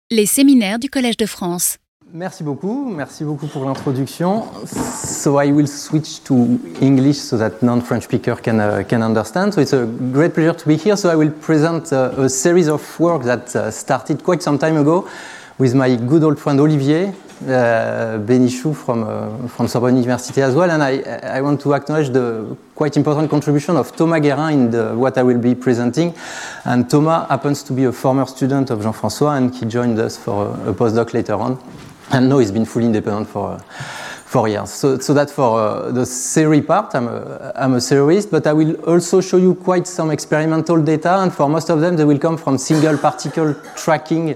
Les séminaires du Collège de France. Merci beaucoup pour l'introduction. So I will switch to English so that non-French speaker can understand. So it's a great pleasure to be here. So I will present a series of work that started quite some time ago with my good old friend Olivier Bénichou from Sorbonne University as well. And I want to acknowledge the quite important contribution of Thomas Guérin in what I will be presenting. And Thomas happens to be a former student of Jean-François, and he joined us for a postdoc later on. And now he's been fully independent for 4 years. So that for the theory part, I'm a theorist, but I will also show you quite some experimental data, and for most of them, they will come from single particle tracking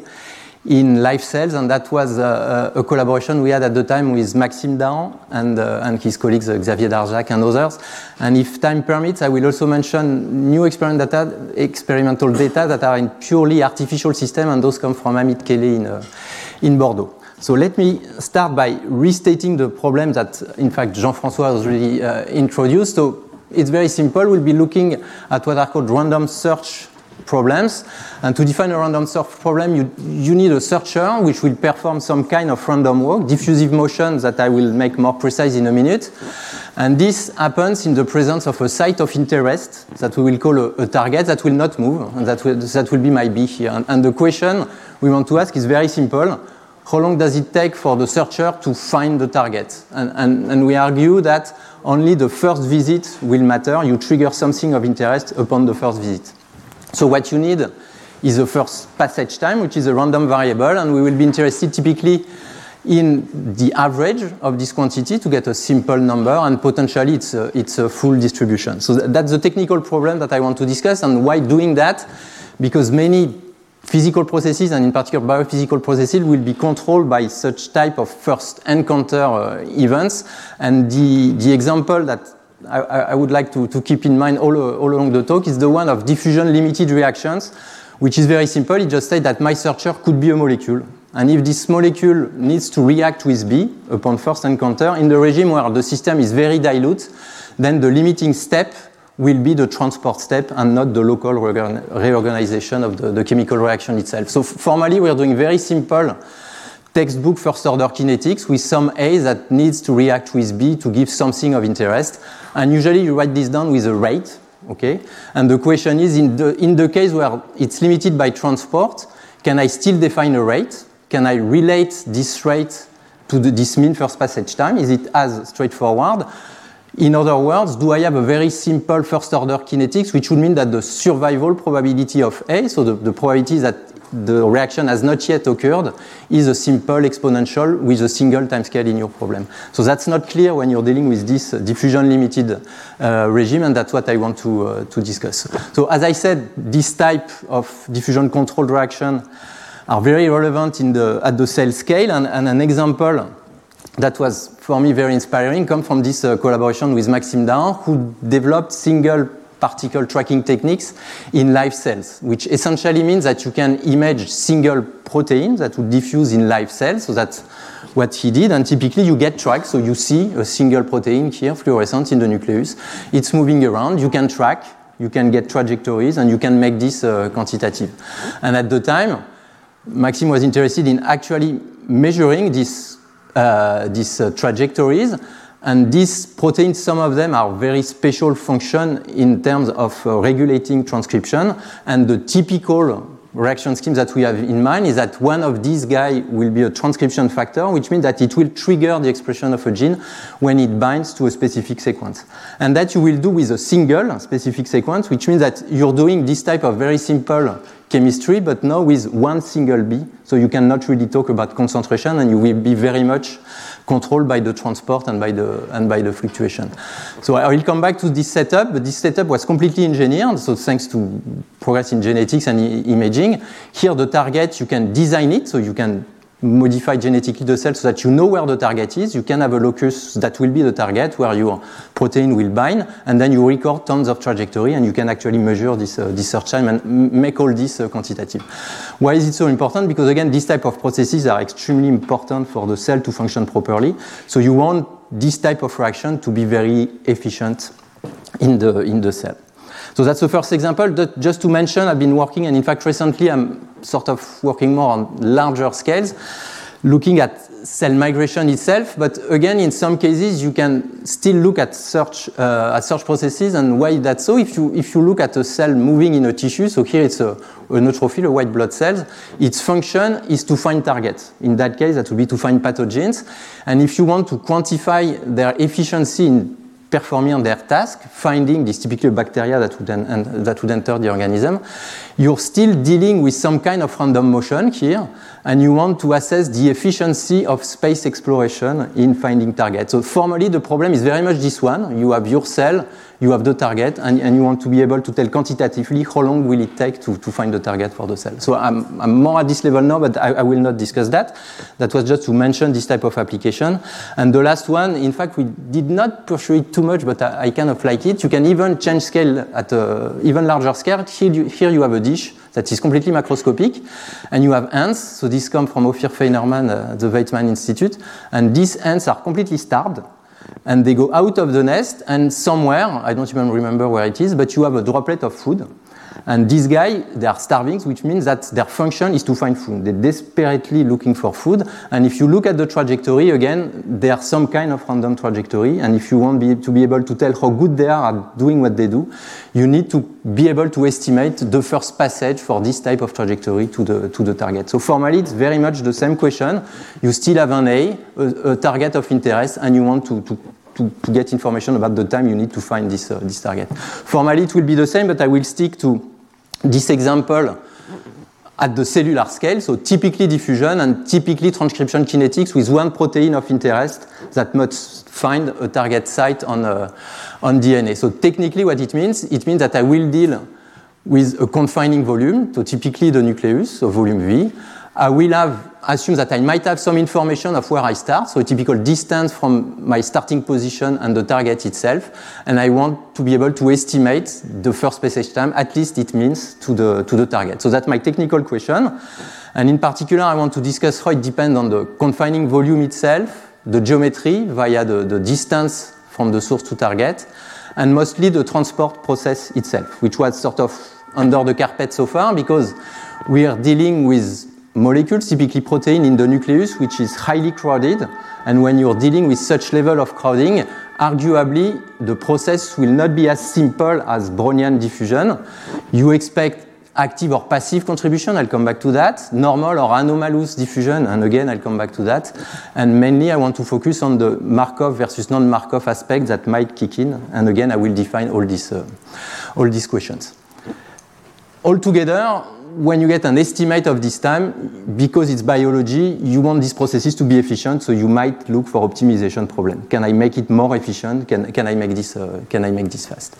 in live cells, and that was a collaboration we had at the time with Maxime Dahan and his colleagues Xavier Darjac and others. And if time permits, I will also mention new experimental data that are in purely artificial system, and those come from Amit Kelly in Bordeaux. So let me start by restating the problem that, in fact, Jean-François has already introduced. So it's very simple. We'll be looking at what are called random search problems. And to define a random search problem, you need a searcher which will perform some kind of random walk, diffusive motion that I will make more precise in a minute. And this happens in the presence of a site of interest that we will call a target that will not move, and that will be my B here. And the question we want to ask is very simple. How long does it take for the searcher to find the target? And we argue that only the first visit will matter. You trigger something of interest upon the first visit. So what you need is the first passage time, which is a random variable, and we will be interested typically in the average of this quantity to get a simple number, and potentially it's a full distribution. So that's the technical problem that I want to discuss, and why doing that? Because many physical processes, and in particular biophysical processes, will be controlled by such type of first encounter events. And the example that I would like to keep in mind all along the talk is the one of diffusion-limited reactions, which is very simple. It just states that my searcher could be a molecule. And if this molecule needs to react with B upon first encounter, in the regime where the system is very dilute, then the limiting step will be the transport step and not the local reorganization of the chemical reaction itself. So formally, we are doing very simple textbook first-order kinetics with some A that needs to react with B to give something of interest. And usually you write this down with a rate, okay? And the question is, in the case where it's limited by transport, can I still define a rate? Can I relate this rate to this mean first passage time? Is it as straightforward? In other words, do I have a very simple first-order kinetics, which would mean that the survival probability of A, so the probability that the reaction has not yet occurred, is a simple exponential with a single timescale in your problem. So that's not clear when you're dealing with this diffusion-limited regime, and that's what I want to discuss. So as I said, this type of diffusion-controlled reaction are very relevant at the cell scale, and an example that was, for me, very inspiring comes from this collaboration with Maxime Dahan, who developed single particle tracking techniques in live cells, which essentially means that you can image single proteins that would diffuse in live cells. So that's what he did, and typically you get tracks. So you see a single protein here, fluorescent in the nucleus. It's moving around. You can track, you can get trajectories, and you can make this quantitative. And at the time, Maxime was interested in actually measuring these trajectories. And these proteins, some of them are very special function in terms of regulating transcription. And the typical reaction scheme that we have in mind is that one of these guys will be a transcription factor, which means that it will trigger the expression of a gene when it binds to a specific sequence. And that you will do with a single specific sequence, which means that you're doing this type of very simple chemistry, but now with one single B. So you cannot really talk about concentration, and you will be very much controlled by the transport and by the fluctuation. So I will come back to this setup, but this setup was completely engineered, so thanks to progress in genetics and imaging. Here the target, you can design it, so you can modify genetically the cell so that you know where the target is. You can have a locus that will be the target where your protein will bind, and then you record tons of trajectory, and you can actually measure this search time and make all this quantitative. Why is it so important? Because again, these type of processes are extremely important for the cell to function properly. So you want this type of reaction to be very efficient in the cell. So that's the first example. Just to mention, I've been working, and in fact recently I'm sort of working more on larger scales, looking at cell migration itself, but again, in some cases, you can still look at search processes, and why that's so. If you look at a cell moving in a tissue, so here it's a neutrophil, a white blood cell, its function is to find targets. In that case, that would be to find pathogens, and if you want to quantify their efficiency in performing their task, finding this typically bacteria that would enter the organism, you're still dealing with some kind of random motion here, and you want to assess the efficiency of space exploration in finding targets. So formally, the problem is very much this one. You have your cell, you have the target, and you want to be able to tell quantitatively how long will it take to find the target for the cell. So I'm more at this level now, but I will not discuss that. That was just to mention this type of application. And the last one, in fact, we did not pursue it too much, but I kind of like it. You can even change scale at an even larger scale. Here you have a dish that is completely macroscopic, and you have ants. So these come from Ophir Feinerman at the Weizmann Institute, and these ants are completely starved, and they go out of the nest, and somewhere, I don't even remember where it is, but you have a droplet of food. And these guys, they are starving, which means that their function is to find food. They're desperately looking for food. And if you look at the trajectory, again, they are some kind of random trajectory. And if you want to be able to tell how good they are at doing what they do, you need to be able to estimate the first passage for this type of trajectory to the target. So formally, it's very much the same question. You still have a target of interest, and you want to get information about the time you need to find this target. Formally, it will be the same, but I will stick to this example at the cellular scale, so typically diffusion and typically transcription kinetics with one protein of interest that must find a target site on DNA. So technically what it means that I will deal with a confining volume, so typically the nucleus, so volume V. I will assume that I might have some information of where I start, so a typical distance from my starting position and the target itself, and I want to be able to estimate the first passage time, at least it means, to the target. So that's my technical question, and in particular I want to discuss how it depends on the confining volume itself, the geometry via the distance from the source to target, and mostly the transport process itself, which was sort of under the carpet so far, because we are dealing with molecules, typically protein in the nucleus, which is highly crowded. And when you're dealing with such level of crowding, arguably the process will not be as simple as Brownian diffusion. You expect active or passive contribution, I'll come back to that, normal or anomalous diffusion, and again I'll come back to that. And mainly I want to focus on the Markov versus non-Markov aspects that might kick in, and again I will define all these questions. Altogether, when you get an estimate of this time, because it's biology, you want these processes to be efficient, so you might look for optimization problem. Can I make it more efficient? Can I make this fast?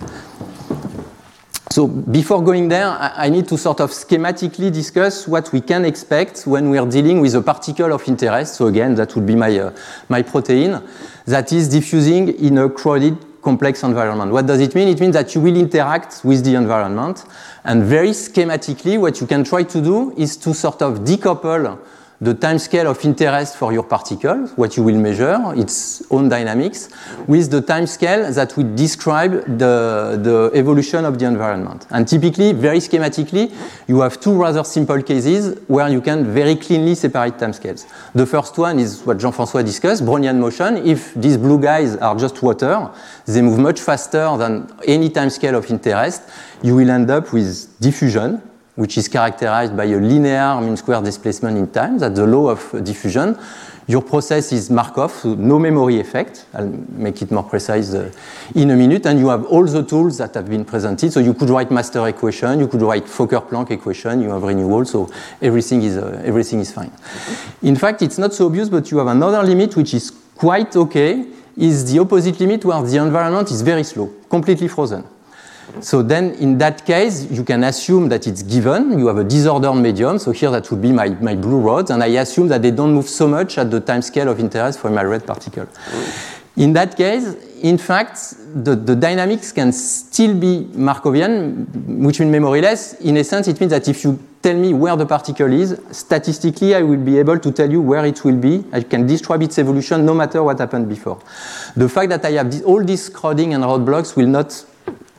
So before going there, I need to sort of schematically discuss what we can expect when we are dealing with a particle of interest. So again, that would be my protein that is diffusing in a crowded complex environment. What does it mean? It means that you will interact with the environment, and very schematically what you can try to do is to sort of decouple the time scale of interest for your particle, what you will measure, its own dynamics, with the time scale that will describe the evolution of the environment. And typically, very schematically, you have two rather simple cases where you can very cleanly separate time scales. The first one is what Jean-François discussed, Brownian motion. If these blue guys are just water, they move much faster than any time scale of interest. You will end up with diffusion, which is characterized by a linear mean square displacement in time. That's the law of diffusion. Your process is Markov, so no memory effect. I'll make it more precise in a minute. And you have all the tools that have been presented. So you could write master equation, you could write Fokker-Planck equation, you have renewal, so everything is fine. In fact, it's not so obvious, but you have another limit which is quite okay, is the opposite limit where the environment is very slow, completely frozen. So then, in that case, you can assume that it's given. You have a disordered medium. So here, that would be my blue rods. And I assume that they don't move so much at the time scale of interest for my red particle. In that case, in fact, the dynamics can still be Markovian, which means memoryless. In essence, it means that if you tell me where the particle is, statistically, I will be able to tell you where it will be. I can describe its evolution no matter what happened before. The fact that I have all these crowding and roadblocks will not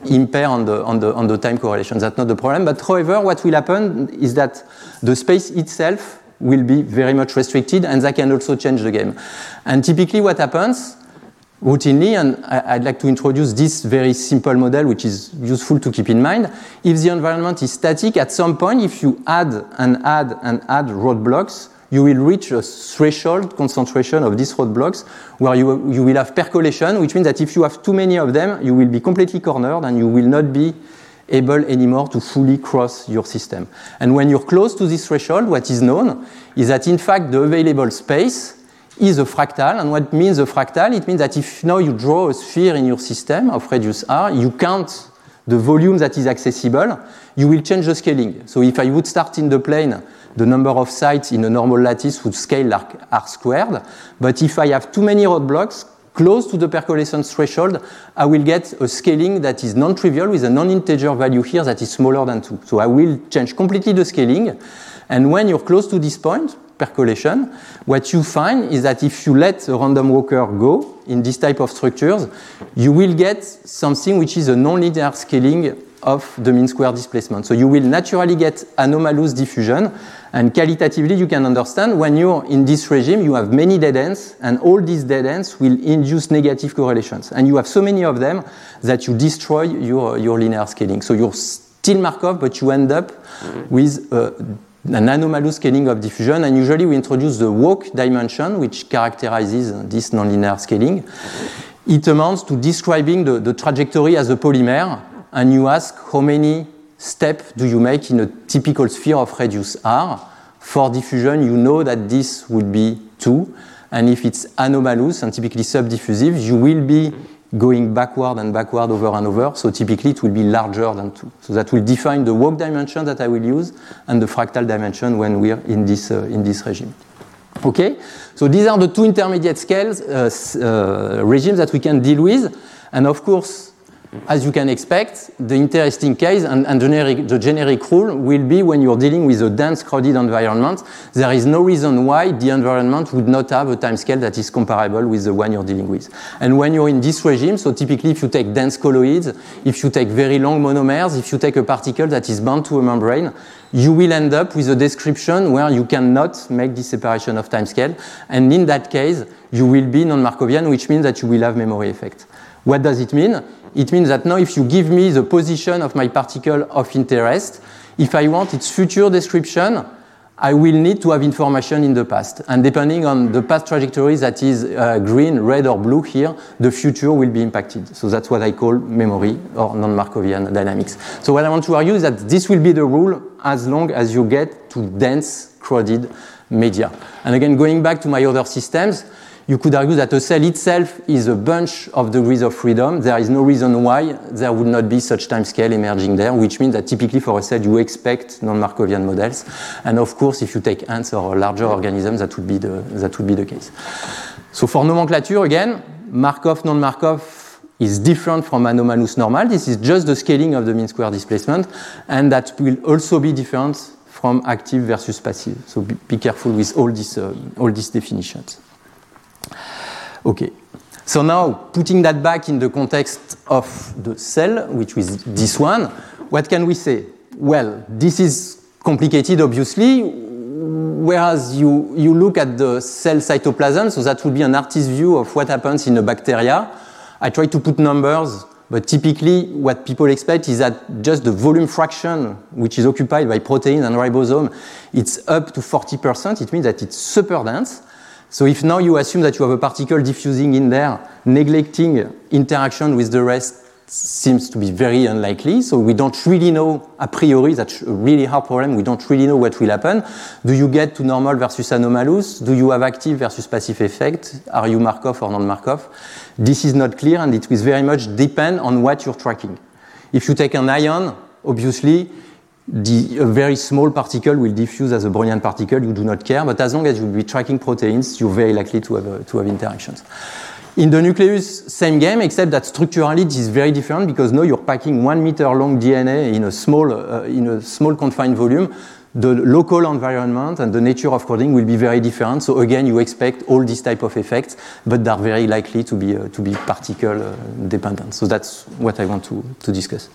impair on the time correlation. That's not the problem. But however, what will happen is that the space itself will be very much restricted, and that can also change the game. And typically what happens routinely, and I'd like to introduce this very simple model which is useful to keep in mind. If the environment is static, at some point, if you add and add and add roadblocks, you will reach a threshold concentration of these roadblocks where you will have percolation, which means that if you have too many of them, you will be completely cornered and you will not be able anymore to fully cross your system. And when you're close to this threshold, what is known is that in fact the available space is a fractal. And what means a fractal? It means that if now you draw a sphere in your system of radius r, you count the volume that is accessible, you will change the scaling. So if I would start in the plane, the number of sites in a normal lattice would scale like r squared. But if I have too many roadblocks close to the percolation threshold, I will get a scaling that is non-trivial with a non-integer value here that is smaller than 2. So I will change completely the scaling. And when you're close to this point, percolation, what you find is that if you let a random walker go in this type of structures, you will get something which is a non-linear scaling of the mean square displacement. So you will naturally get anomalous diffusion, and qualitatively you can understand when you're in this regime you have many dead ends, and all these dead ends will induce negative correlations. And you have so many of them that you destroy your linear scaling. So you're still Markov, but you end up with an anomalous scaling of diffusion, and usually we introduce the walk dimension, which characterizes this nonlinear scaling. It amounts to describing the trajectory as a polymer, and you ask how many steps do you make in a typical sphere of radius r. For diffusion, you know that this would be 2, and if it's anomalous and typically subdiffusive, you will be going backward and backward over and over, so typically it will be larger than 2. So that will define the walk dimension that I will use and the fractal dimension when we're in this regime. Okay, so these are the two intermediate scales regimes that we can deal with, and of course, as you can expect, the interesting case and the generic rule will be when you're dealing with a dense, crowded environment, there is no reason why the environment would not have a timescale that is comparable with the one you're dealing with. And when you're in this regime, so typically if you take dense colloids, if you take very long monomers, if you take a particle that is bound to a membrane, you will end up with a description where you cannot make this separation of timescale. And in that case, you will be non-Markovian, which means that you will have memory effect. What does it mean? It means that now if you give me the position of my particle of interest, if I want its future description, I will need to have information in the past. And depending on the past trajectory that is green, red, or blue here, the future will be impacted. So that's what I call memory or non-Markovian dynamics. So what I want to argue is that this will be the rule as long as you get to dense, crowded media. And again, going back to my other systems, you could argue that a cell itself is a bunch of degrees of freedom. There is no reason why there would not be such timescale emerging there, which means that typically for a cell you expect non-Markovian models. And of course, if you take ants or larger organisms, that would be the case. So for nomenclature, again, Markov, non-Markov is different from anomalous normal. This is just the scaling of the mean square displacement, and that will also be different from active versus passive. So be careful with all these definitions. Okay, so now putting that back in the context of the cell, which is this one, what can we say? Well, this is complicated, obviously, whereas you look at the cell cytoplasm, so that would be an artist's view of what happens in a bacteria. I try to put numbers, but typically what people expect is that just the volume fraction, which is occupied by protein and ribosome, it's up to 40%. It means that it's super dense. So if now you assume that you have a particle diffusing in there, neglecting interaction with the rest seems to be very unlikely. So we don't really know, a priori, that's a really hard problem, we don't really know what will happen. Do you get to normal versus anomalous? Do you have active versus passive effect? Are you Markov or non-Markov? This is not clear, and it will very much depend on what you're tracking. If you take an ion, obviously, a very small particle will diffuse as a Brownian particle, you do not care, but as long as you'll be tracking proteins, you're very likely to have interactions. In the nucleus, same game, except that structurally this is very different because now you're packing 1 meter long DNA in a small confined volume. the local environment and the nature of coding will be very different. So again, you expect all these type of effects, but they're very likely to be particle dependent. So that's what I want to discuss.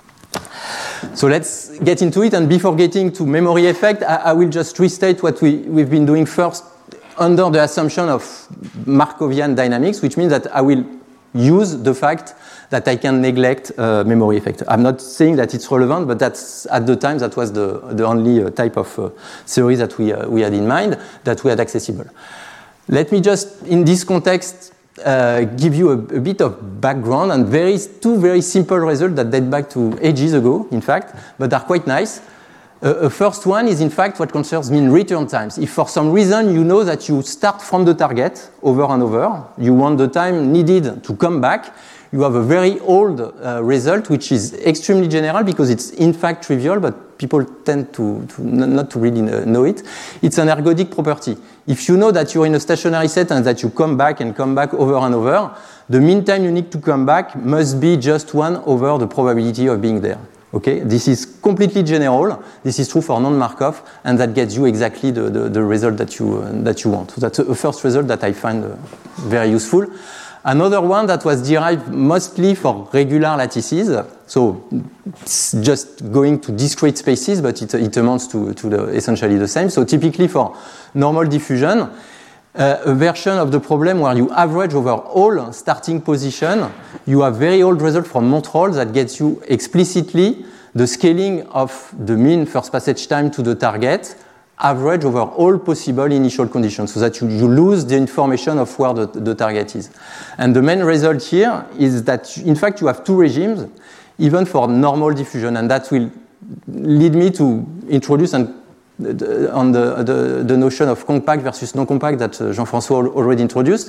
So let's get into it. And before getting to memory effect, I will just restate what we've been doing first under the assumption of Markovian dynamics, which means that I will use the fact that I can neglect memory effect. I'm not saying that it's relevant, but that's at the time that was the only type of theory that we had in mind, that we had accessible. Let me just, in this context, give you a bit of background and two very simple results that date back to ages ago, in fact, but are quite nice. First one is, in fact, what concerns mean return times. If for some reason you know that you start from the target over and over, you want the time needed to come back, you have a very old result, which is extremely general because it's in fact trivial, but people tend to not to really know it. It's an ergodic property. If you know that you're in a stationary set and that you come back over and over, the mean time you need to come back must be just 1 over the probability of being there. Okay, this is completely general. This is true for non-Markov, and that gets you exactly the result that you want. So that's a first result that I find very useful. Another one that was derived mostly for regular lattices, so it's just going to discrete spaces, but it amounts to essentially the same. So typically for normal diffusion, a version of the problem where you average over all starting position, you have very old result from Montrol that gets you explicitly the scaling of the mean first passage time to the target, average over all possible initial conditions, so that you lose the information of where the target is. And the main result here is that, in fact, you have two regimes, even for normal diffusion, and that will lead me to introduce on the notion of compact versus non-compact that Jean-François already introduced.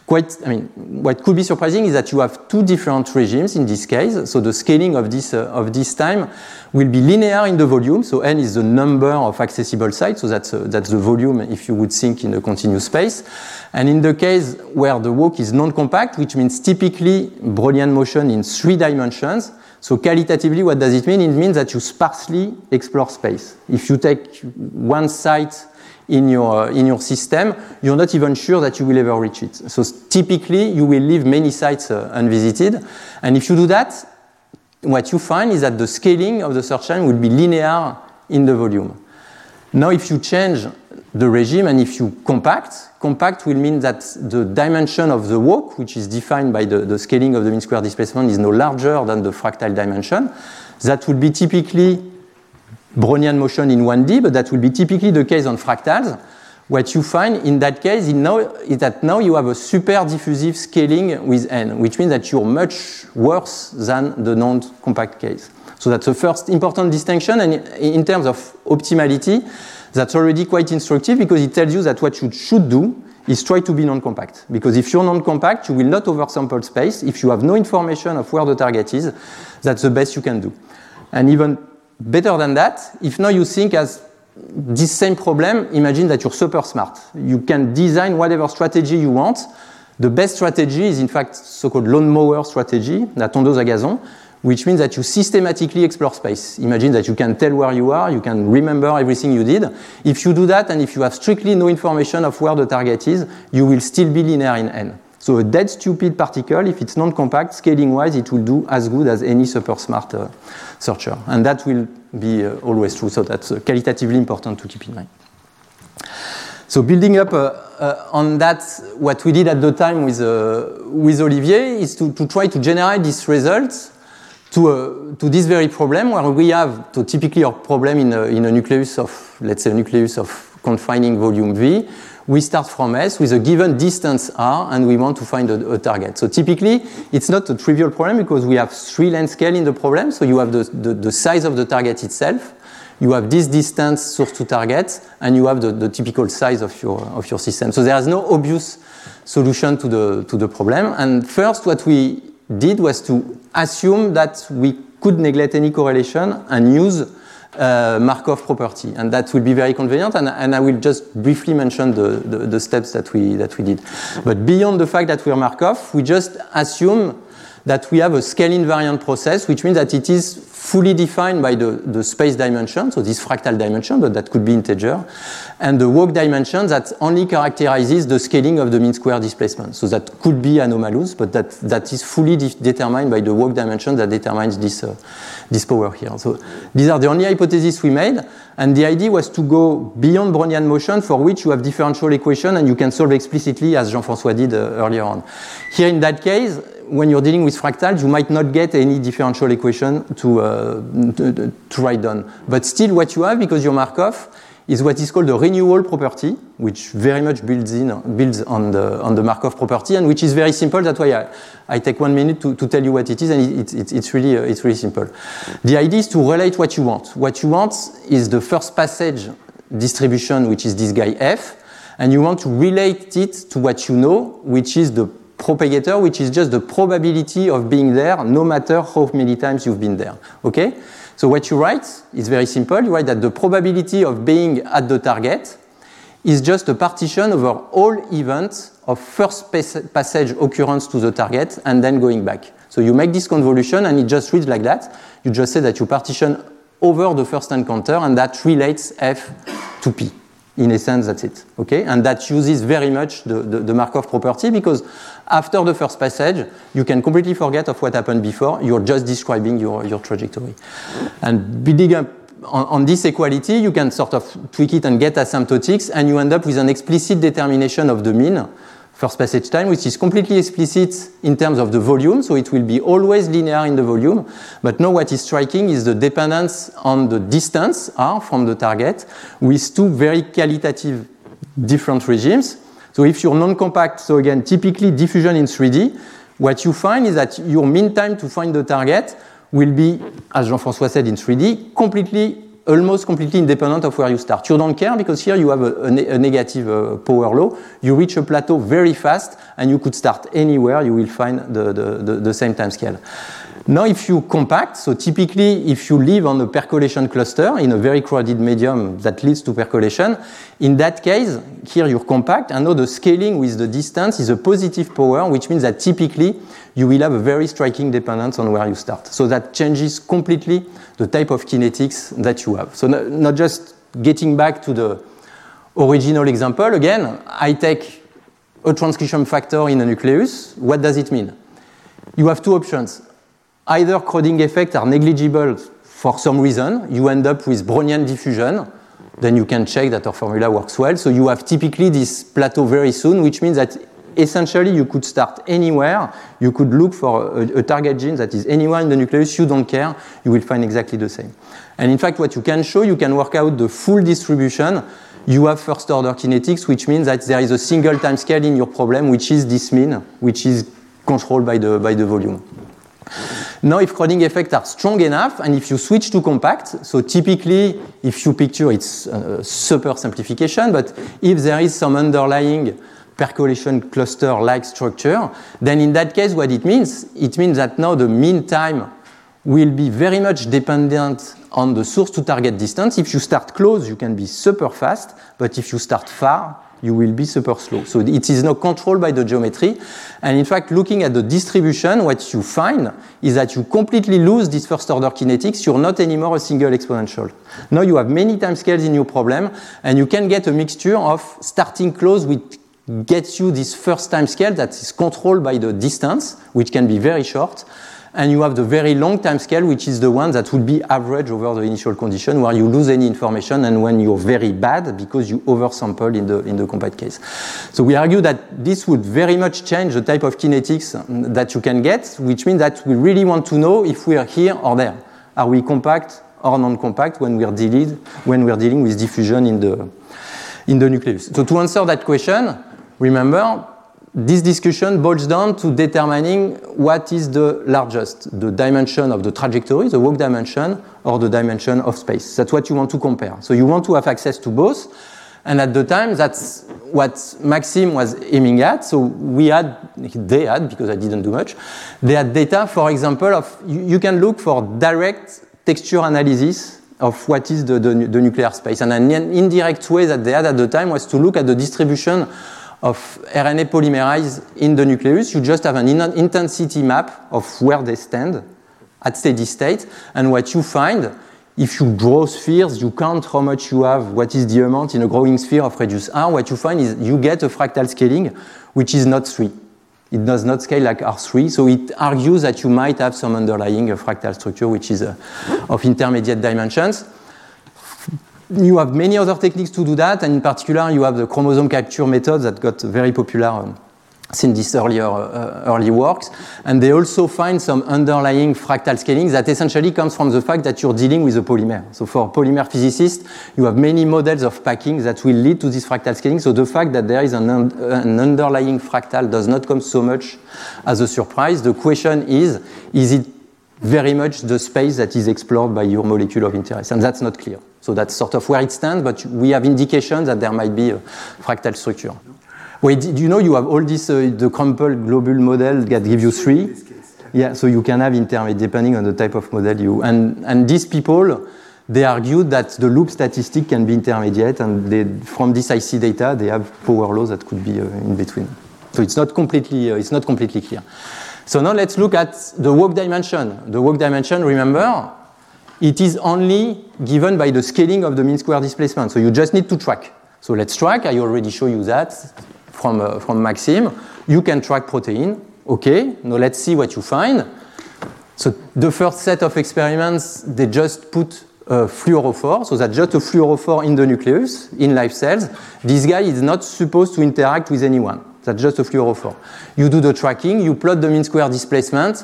What could be surprising is that you have two different regimes in this case. So the scaling of this time will be linear in the volume. So n is the number of accessible sites. So that's the volume if you would think in a continuous space. And in the case where the walk is non-compact, which means typically Brownian motion in 3 dimensions. So qualitatively, what does it mean? It means that you sparsely explore space. If you take one site in your system, you're not even sure that you will ever reach it. So typically, you will leave many sites unvisited. And if you do that, what you find is that the scaling of the search time will be linear in the volume. Now, if you change the regime and if you compact will mean that the dimension of the walk, which is defined by the scaling of the mean square displacement, is no larger than the fractal dimension. That would be typically Brownian motion in 1D, but that will be typically the case on fractals. What you find in that case is that now you have a super diffusive scaling with n, which means that you're much worse than the non-compact case. So that's the first important distinction, and in terms of optimality, that's already quite instructive because it tells you that what you should do is try to be non-compact. Because if you're non-compact, you will not oversample space. If you have no information of where the target is, that's the best you can do. And even better than that, if now you think as this same problem, imagine that you're super smart. You can design whatever strategy you want. The best strategy is in fact so-called lawnmower strategy, la tondeuse à gazon, which means that you systematically explore space. Imagine that you can tell where you are, you can remember everything you did. If you do that, and if you have strictly no information of where the target is, you will still be linear in n. So a dead stupid particle, if it's non-compact, scaling-wise, it will do as good as any super smart searcher. And that will be always true, so that's qualitatively important to keep in mind. So building up on that, what we did at the time with Olivier is to try to generate these results to this very problem where we have typically our problem in a nucleus of, let's say, a nucleus of confining volume V. We start from S with a given distance R and we want to find a target. So typically, it's not a trivial problem because we have 3 length scale in the problem. So you have the size of the target itself, you have this distance source to target, and you have the typical size of your system. So there is no obvious solution to the problem. And first, what we did was to assume that we could neglect any correlation and use Markov property, and that will be very convenient. And I will just briefly mention the steps that we did. But beyond the fact that we are Markov, we just assume that we have a scale invariant process, which means that it is fully defined by the space dimension, so this fractal dimension, but that could be integer, and the walk dimension that only characterizes the scaling of the mean square displacement. So that could be anomalous, but that is fully determined by the walk dimension that determines this power here. So these are the only hypotheses we made, and the idea was to go beyond Brownian motion, for which you have differential equation and you can solve explicitly, as Jean-François did earlier on. Here in that case, when you're dealing with fractals, you might not get any differential equation to write down. But still what you have, because your Markov, is what is called the renewal property, which very much builds on the Markov property, and which is very simple. That's why I take 1 minute to tell you what it is, and it's really simple. The idea is to relate what you want. What you want is the first passage distribution, which is this guy F, and you want to relate it to what you know, which is the propagator, which is just the probability of being there, no matter how many times you've been there. Okay? So what you write is very simple. You write that the probability of being at the target is just a partition over all events of first passage occurrence to the target and then going back. So you make this convolution and it just reads like that. You just say that you partition over the first encounter and that relates F to P. In essence, that's it. Okay? And that uses very much the Markov property, because after the first passage, you can completely forget of what happened before. You're just describing your trajectory. And building up on this equality, you can sort of tweak it and get asymptotics, and you end up with an explicit determination of the mean, first passage time, which is completely explicit in terms of the volume, so it will be always linear in the volume. But now what is striking is the dependence on the distance, R, from the target, with two very qualitative different regimes. So if you're non-compact, so again, typically diffusion in 3D, what you find is that your mean time to find the target will be, as Jean-François said, in 3D, almost completely independent of where you start. You don't care because here you have a negative power law. You reach a plateau very fast and you could start anywhere. You will find the same time scale. Now if you compact, so typically if you live on a percolation cluster in a very crowded medium that leads to percolation, in that case, here you're compact, and now the scaling with the distance is a positive power, which means that typically you will have a very striking dependence on where you start. So that changes completely the type of kinetics that you have. So not just getting back to the original example, again, I take a transcription factor in a nucleus. What does it mean? You have two options. Either crowding effects are negligible for some reason, you end up with Brownian diffusion, then you can check that our formula works well. So you have typically this plateau very soon, which means that essentially you could start anywhere, you could look for a target gene that is anywhere in the nucleus, you don't care, you will find exactly the same. And in fact, what you can show, you can work out the full distribution. You have first order kinetics, which means that there is a single time scale in your problem, which is this mean, which is controlled by the volume. Now, if crowding effects are strong enough, and if you switch to compact, so typically, if you picture, it's a super simplification, but if there is some underlying percolation cluster-like structure, then in that case, what it means that now the mean time will be very much dependent on the source to target distance. If you start close, you can be super fast, but if you start far, you will be super slow. So it is now controlled by the geometry. And in fact, looking at the distribution, what you find is that you completely lose this first order kinetics. You're not anymore a single exponential. Now you have many time scales in your problem, and you can get a mixture of starting close, which gets you this first time scale that is controlled by the distance, which can be very short, and you have the very long time scale, which is the one that would be average over the initial condition, where you lose any information and when you're very bad because you oversample in the compact case. So we argue that this would very much change the type of kinetics that you can get, which means that we really want to know if we are here or there. Are we compact or non-compact when we're dealing with diffusion in the nucleus? So to answer that question, remember, this discussion boils down to determining what is the largest, the dimension of the trajectory, the walk dimension, or the dimension of space. That's what you want to compare. So you want to have access to both, and at the time, that's what Maxime was aiming at. So they had, because I didn't do much, they had data, for example, of you can look for direct texture analysis of what is the nuclear space. And an indirect way that they had at the time was to look at the distribution of RNA polymerase in the nucleus. You just have an intensity map of where they stand at steady state, and what you find, if you draw spheres, you count how much you have, what is the amount in a growing sphere of radius r, what you find is you get a fractal scaling which is not 3. It does not scale like R3, so it argues that you might have some underlying fractal structure which is of intermediate dimensions. You have many other techniques to do that, and in particular you have the chromosome capture method that got very popular since this early works, and they also find some underlying fractal scaling that essentially comes from the fact that you're dealing with a polymer. So for polymer physicists, you have many models of packing that will lead to this fractal scaling, so the fact that there is an underlying fractal does not come so much as a surprise. The question is it very much the space that is explored by your molecule of interest? And that's not clear. So that's sort of where it stands, but we have indications that there might be a fractal structure. Wait, do you know you have all this, the crumpled globule model that give you 3? Yeah, so you can have intermediate depending on the type of model you... And these people, they argued that the loop statistic can be intermediate, and from this IC data, they have power laws that could be in between. So it's not completely clear. So now let's look at the walk dimension. The walk dimension, remember, it is only given by the scaling of the mean square displacement. So you just need to track. So let's track. I already show you that from Maxime. You can track protein. Okay, now let's see what you find. So the first set of experiments, they just put fluorophore. So that's just a fluorophore in the nucleus, in live cells. This guy is not supposed to interact with anyone. That's just a fluorophore. You do the tracking, you plot the mean square displacement.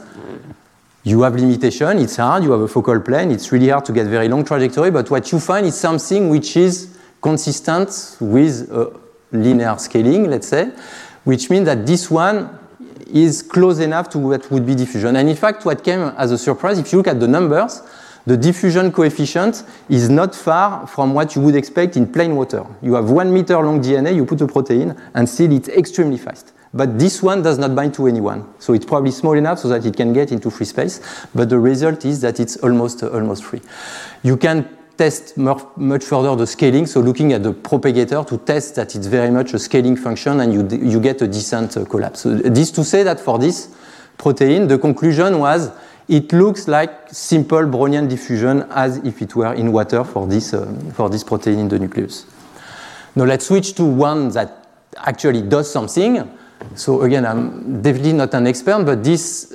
You have limitation, it's hard, you have a focal plane, it's really hard to get very long trajectory, but what you find is something which is consistent with linear scaling, let's say, which means that this one is close enough to what would be diffusion. And in fact, what came as a surprise, if you look at the numbers, the diffusion coefficient is not far from what you would expect in plain water. You have 1 meter long DNA, you put a protein, and still it's extremely fast. But this one does not bind to anyone. So it's probably small enough so that it can get into free space. But the result is that it's almost free. You can test much further the scaling, so looking at the propagator to test that it's very much a scaling function, and you get a decent collapse. So this to say that for this protein, the conclusion was it looks like simple Brownian diffusion as if it were in water for this protein in the nucleus. Now let's switch to one that actually does something. So again, I'm definitely not an expert, but this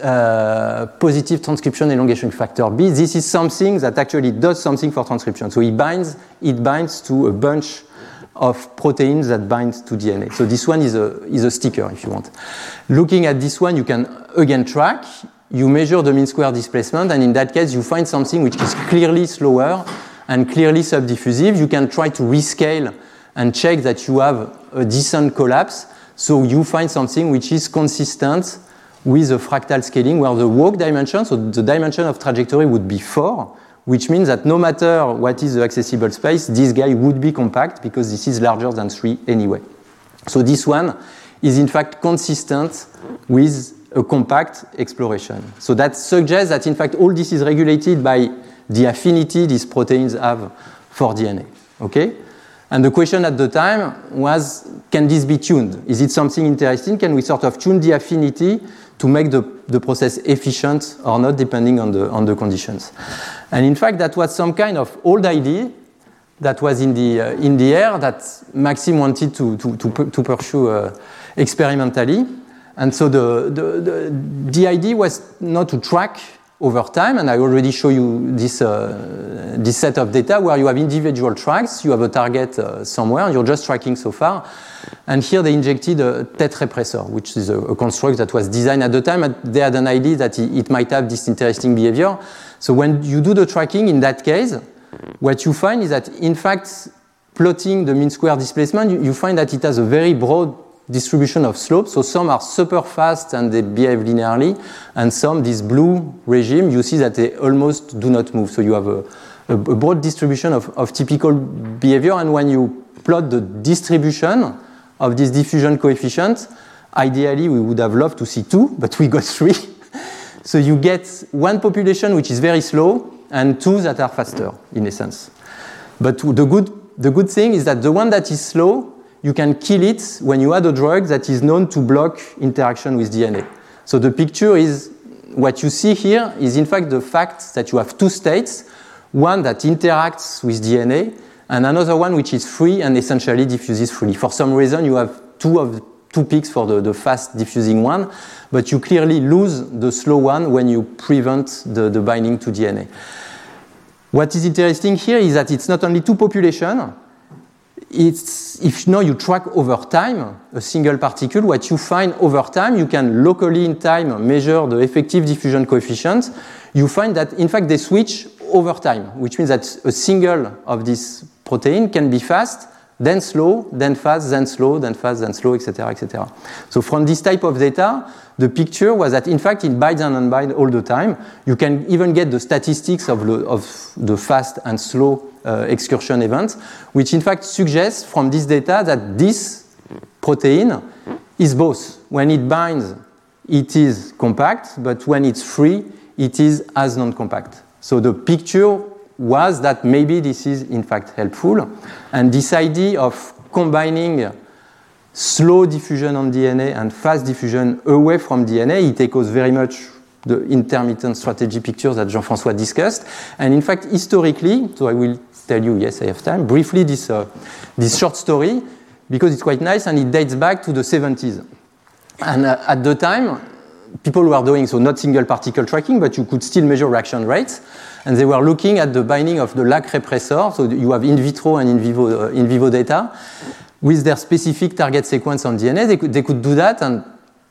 positive transcription elongation factor B, this is something that actually does something for transcription. So it binds to a bunch of proteins that bind to DNA. So this one is a sticker, if you want. Looking at this one, you can again track. You measure the mean square displacement, and in that case, you find something which is clearly slower and clearly subdiffusive. You can try to rescale and check that you have a decent collapse. So you find something which is consistent with the fractal scaling, where the walk dimension, so the dimension of trajectory would be 4, which means that no matter what is the accessible space, this guy would be compact because this is larger than 3 anyway. So this one is in fact consistent with a compact exploration. So that suggests that in fact all this is regulated by the affinity these proteins have for DNA. Okay? And the question at the time was, can this be tuned? Is it something interesting? Can we sort of tune the affinity to make the process efficient or not, depending on the conditions? And in fact, that was some kind of old idea that was in the air that Maxime wanted to pursue experimentally. And so the idea was not to track over time, and I already show you this set of data where you have individual tracks, you have a target somewhere, and you're just tracking so far. And here they injected a TET repressor, which is a construct that was designed at the time, and they had an idea that it might have this interesting behavior. So when you do the tracking in that case, what you find is that, in fact, plotting the mean square displacement, you find that it has a very broad distribution of slopes. So some are super fast and they behave linearly, and some, this blue regime, you see that they almost do not move. So you have a broad distribution of typical behavior, and when you plot the distribution of this diffusion coefficient, ideally we would have loved to see 2, but we got 3. So you get one population which is very slow and 2 that are faster, in essence. But the good thing is that the one that is slow you can kill it when you add a drug that is known to block interaction with DNA. So the picture is, what you see here is in fact the fact that you have two states, one that interacts with DNA and another one which is free and essentially diffuses freely. For some reason you have two peaks for the fast diffusing one, but you clearly lose the slow one when you prevent the binding to DNA. What is interesting here is that it's not only two populations. If now you track over time a single particle, what you find over time, you can locally in time measure the effective diffusion coefficient. You find that in fact they switch over time, which means that a single of this protein can be fast, then slow, then fast, then slow, then fast, then slow, etc., etc. So from this type of data, the picture was that in fact it binds and unbinds all the time. You can even get the statistics of the fast and slow excursion events, which in fact suggests from this data that this protein is both. When it binds, it is compact, but when it's free, it is as non-compact. So the picture was that maybe this is in fact helpful. And this idea of combining slow diffusion on DNA and fast diffusion away from DNA, it echoes very much the intermittent strategy pictures that Jean-François discussed. And in fact, historically, so I will tell you, yes, I have time, briefly this short story, because it's quite nice and it dates back to the 70s. And at the time, people were doing, so not single particle tracking, but you could still measure reaction rates. And they were looking at the binding of the LAC repressor, so you have in vitro and in vivo data, with their specific target sequence on DNA. They could do that, and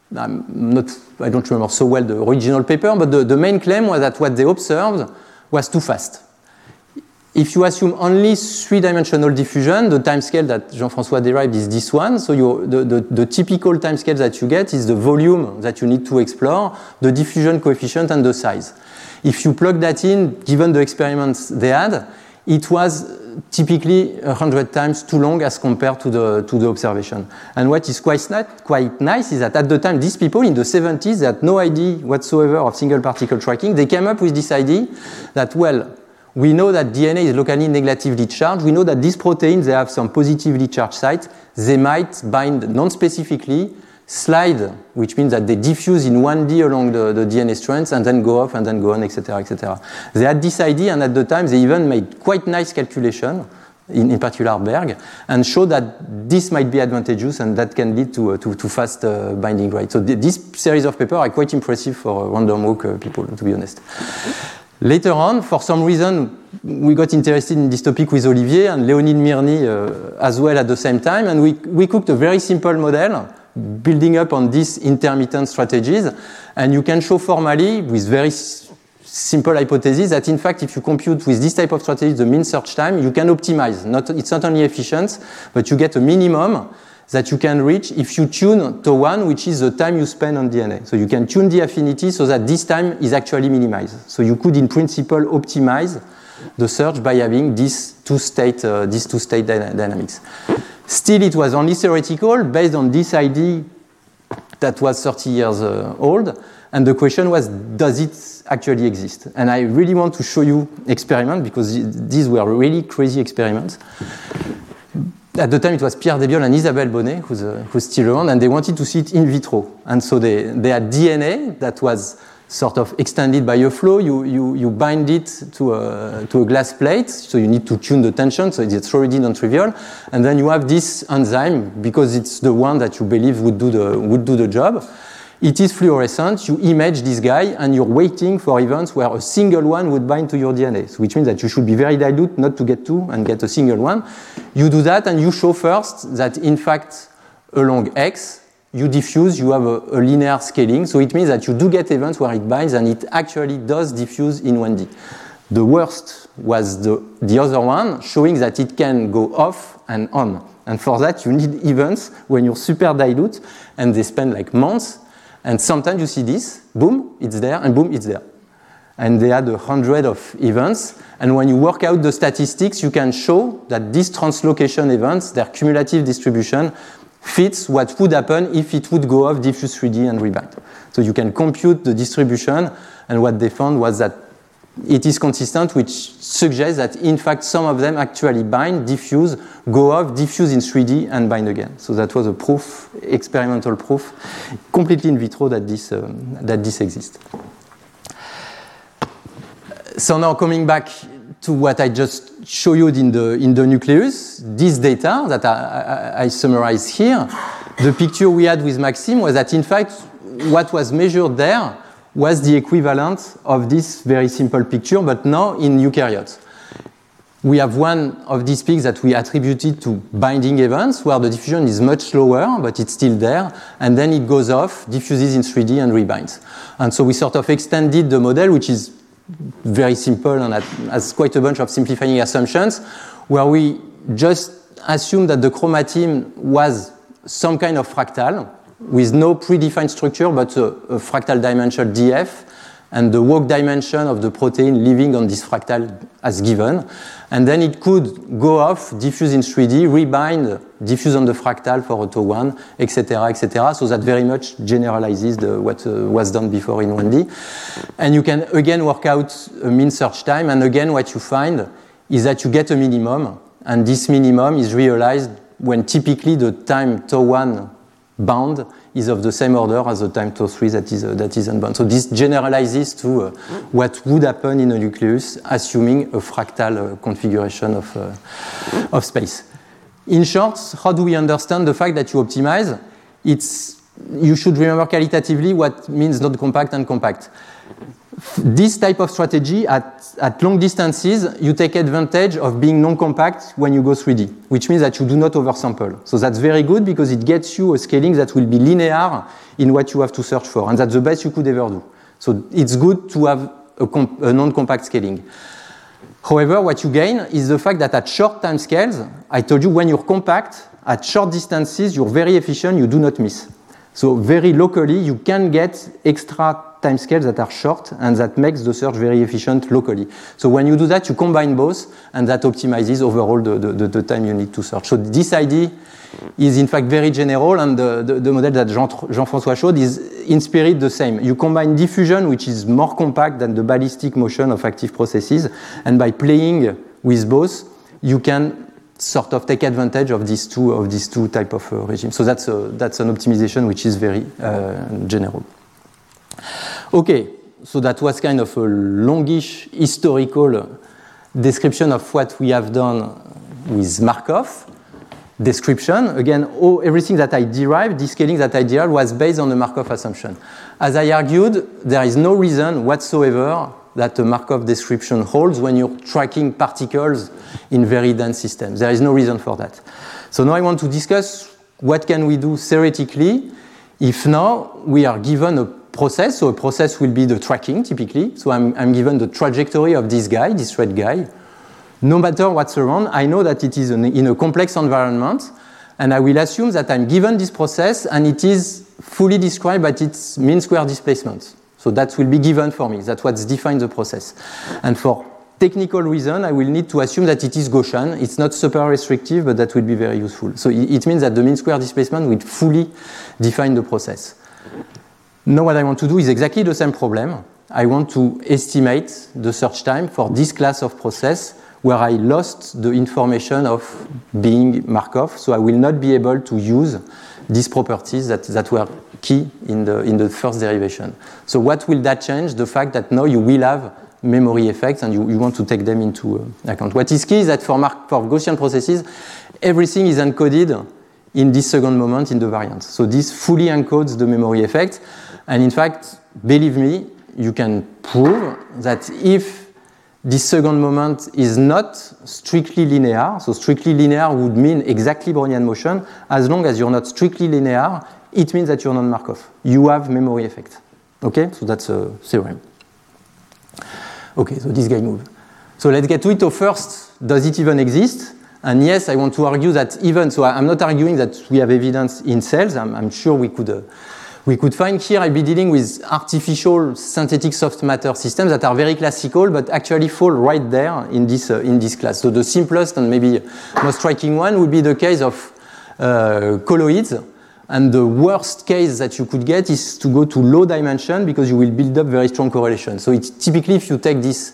I don't remember so well the original paper, but the main claim was that what they observed was too fast. If you assume only three-dimensional diffusion, the timescale that Jean-François derived is this one. So the typical timescale that you get is the volume that you need to explore, the diffusion coefficient, and the size. If you plug that in, given the experiments they had, it was typically 100 times too long as compared to the observation. And what is quite nice is that at the time, these people in the 70s, they had no idea whatsoever of single particle tracking. They came up with this idea that, well, we know that DNA is locally negatively charged. We know that these proteins, they have some positively charged sites. They might bind non-specifically, slide, which means that they diffuse in 1D along the DNA strands and then go off and then go on, etc., etc. They had this idea, and at the time, they even made quite nice calculation, in particular Berg, and showed that this might be advantageous and that can lead to fast binding rate. So this series of papers are quite impressive for random walk people, to be honest. Later on, for some reason, we got interested in this topic with Olivier and Leonid Mirny as well at the same time, and we cooked a very simple model building up on these intermittent strategies, and you can show formally with very simple hypothesis that in fact if you compute with this type of strategy the mean search time, you can optimize. It's not only efficient, but you get a minimum that you can reach if you tune to one, which is the time you spend on DNA. So you can tune the affinity so that this time is actually minimized. So you could, in principle, optimize the search by having these two-state dynamics. Still, it was only theoretical, based on this idea that was 30 years old, and the question was, does it actually exist? And I really want to show you experiments, because these were really crazy experiments. At the time, it was Pierre Desbiol and Isabelle Bonnet, who's still around, and they wanted to see it in vitro. And so they had DNA that was sort of extended by a flow. You bind it to a glass plate, so you need to tune the tension, so it's already non-trivial. And then you have this enzyme, because it's the one that you believe would do the job. It is fluorescent, you image this guy, and you're waiting for events where a single one would bind to your DNA, so which means that you should be very dilute not to get two and get a single one. You do that, and you show first that, in fact, along X, you diffuse, you have a linear scaling, so it means that you do get events where it binds, and it actually does diffuse in 1D. The worst was the other one, showing that it can go off and on. And for that, you need events when you're super dilute, and they spend like months. And sometimes you see this, boom, it's there, and boom, it's there. And they had 100 of events. And when you work out the statistics, you can show that these translocation events, their cumulative distribution, fits what would happen if it would go off, diffuse 3D, and rebind. So you can compute the distribution, and what they found was that it is consistent, which suggests that in fact some of them actually bind, diffuse, go off, diffuse in 3D, and bind again. So that was a proof, experimental proof, completely in vitro that this exists. So now coming back to what I just showed you in the nucleus, this data that I summarize here, the picture we had with Maxime was that in fact what was measured there was the equivalent of this very simple picture, but now in eukaryotes. We have one of these peaks that we attributed to binding events, where the diffusion is much slower, but it's still there, and then it goes off, diffuses in 3D, and rebinds. And so we sort of extended the model, which is very simple and has quite a bunch of simplifying assumptions, where we just assume that the chromatin was some kind of fractal, with no predefined structure, but a fractal dimension df, and the walk dimension of the protein living on this fractal as given. And then it could go off, diffuse in 3D, rebind, diffuse on the fractal for auto 1, etc., etc. So that very much generalizes what was done before in 1D. And you can again work out a mean search time, and again what you find is that you get a minimum, and this minimum is realized when typically the time tau 1 bound is of the same order as the time tau 3 that is unbound. So this generalizes to what would happen in a nucleus, assuming a fractal configuration of space. In short, how do we understand the fact that you optimize? You should remember qualitatively what means not compact and compact. This type of strategy, at long distances, you take advantage of being non-compact when you go 3D, which means that you do not oversample. So that's very good because it gets you a scaling that will be linear in what you have to search for, and that's the best you could ever do. So it's good to have a non-compact scaling. However, what you gain is the fact that at short time scales, I told you when you're compact, at short distances, you're very efficient, you do not miss. So very locally, you can get extra timescales that are short, and that makes the search very efficient locally. So when you do that, you combine both, and that optimizes overall the time you need to search. So this idea is in fact very general, and the model that Jean-François showed is in spirit the same. You combine diffusion, which is more compact than the ballistic motion of active processes, and by playing with both, you can sort of take advantage of these two type of regimes. So that's an optimization which is very general. Okay, so that was kind of a longish historical description of what we have done with Markov. Description, again, everything that I derived, this scaling that I derived was based on the Markov assumption. As I argued, there is no reason whatsoever that the Markov description holds when you're tracking particles in very dense systems. There is no reason for that. So now I want to discuss what can we do theoretically if now we are given a process. So a process will be the tracking typically. So I'm given the trajectory of this guy, this red guy. No matter what's around, I know that it is in a complex environment, and I will assume that I'm given this process and it is fully described by its mean square displacement. So that will be given for me. That's what defines the process. And for technical reason, I will need to assume that it is Gaussian. It's not super restrictive, but that will be very useful. So it means that the mean square displacement will fully define the process. Now what I want to do is exactly the same problem. I want to estimate the search time for this class of process where I lost the information of being Markov, so I will not be able to use these properties that were key in the first derivation. So what will that change? The fact that now you will have memory effects and you want to take them into account. What is key is that for Gaussian processes, everything is encoded in this second moment in the variance. So this fully encodes the memory effect. And in fact, believe me, you can prove that if this second moment is not strictly linear, so strictly linear would mean exactly Brownian motion, as long as you're not strictly linear, it means that you're not Markov. You have memory effect. Okay, so that's a theorem. Okay, so this guy moved. So let's get to it. So first, does it even exist? And yes, I want to argue that even, so I'm not arguing that we have evidence in cells. I'm sure we could find here. I'll be dealing with artificial synthetic soft matter systems that are very classical, but actually fall right there in this class. So the simplest and maybe most striking one would be the case of colloids. And the worst case that you could get is to go to low dimension because you will build up very strong correlation. So it's typically if you take this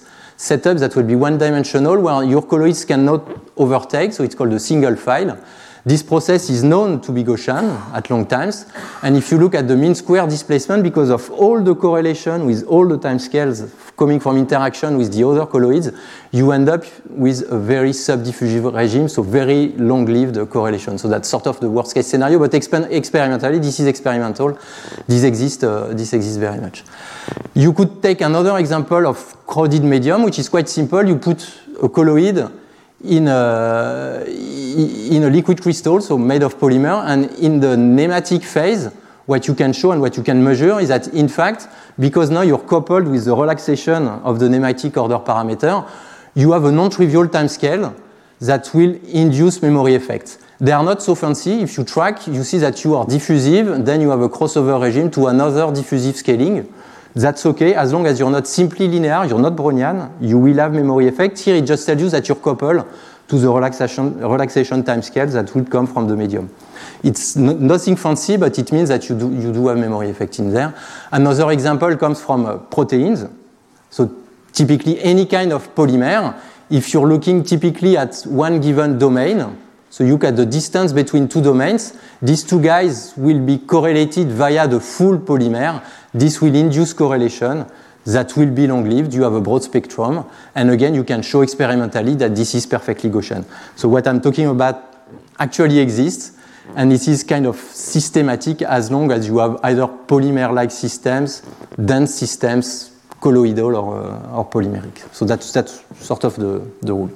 setup that will be one-dimensional, where your colloids cannot overtake, so it's called a single file. This process is known to be Gaussian at long times, and if you look at the mean square displacement, because of all the correlation with all the time scales coming from interaction with the other colloids, you end up with a very subdiffusive regime, so very long-lived correlation. So that's sort of the worst-case scenario, but experimentally, this is experimental. This exists very much. You could take another example of crowded medium, which is quite simple. You put a colloid in a liquid crystal, so made of polymer, and in the nematic phase, what you can show and what you can measure is that, in fact, because now you're coupled with the relaxation of the nematic order parameter, you have a non-trivial time scale that will induce memory effects. They are not so fancy. If you track, you see that you are diffusive, then you have a crossover regime to another diffusive scaling. That's okay, as long as you're not simply linear, you're not Brownian, you will have memory effect. Here it just tells you that you're coupled to the relaxation time scale that will come from the medium. It's nothing fancy, but it means that you do have memory effect in there. Another example comes from proteins. So typically any kind of polymer, if you're looking typically at one given domain, so you look at the distance between two domains, these two guys will be correlated via the full polymer. This will induce correlation that will be long-lived. You have a broad spectrum. And again, you can show experimentally that this is perfectly Gaussian. So what I'm talking about actually exists. And it is kind of systematic as long as you have either polymer-like systems, dense systems, colloidal or polymeric. So that's sort of the rule.